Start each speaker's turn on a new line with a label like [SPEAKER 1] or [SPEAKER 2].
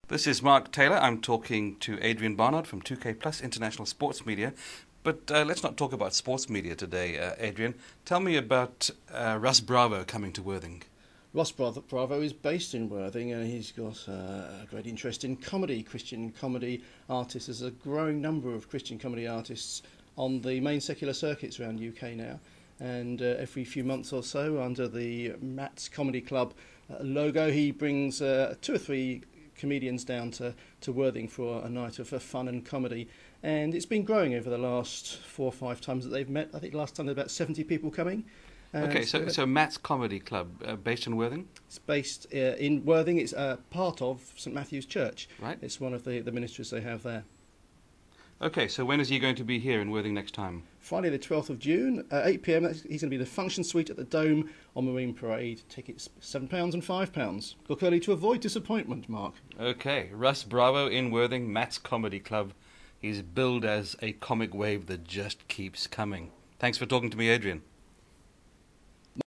[SPEAKER 1] This is Mark Taylor. I'm talking to Adrian Barnard from 2K Plus International Sports Media. But let's not talk about sports media today, Adrian. Tell me about Russ Bravo coming to Worthing.
[SPEAKER 2] Ross Bravo is based in Worthing, and he's got a great interest in comedy, Christian comedy artists. There's a growing number of Christian comedy artists on the main secular circuits around UK now. And every few months or so, under the Matt's Comedy Club logo, he brings 2 or 3 comedians down to Worthing for a night of fun and comedy. And it's been growing over the last 4 or 5 times that they've met. I think last time there were about 70 people coming.
[SPEAKER 1] Okay, so Matt's Comedy Club, based in Worthing?
[SPEAKER 2] It's based in Worthing. It's part of St Matthew's Church.
[SPEAKER 1] Right.
[SPEAKER 2] It's one of the ministries they have there.
[SPEAKER 1] Okay, so when is he going to be here in Worthing next time?
[SPEAKER 2] Friday the 12th of June, 8 p.m. He's going to be in the function suite at the Dome on Marine Parade. Tickets £7 and £5. Book early to avoid disappointment, Mark.
[SPEAKER 1] Okay, Russ Bravo in Worthing, Matt's Comedy Club. He's billed as a comic wave that just keeps coming. Thanks for talking to me, Adrian.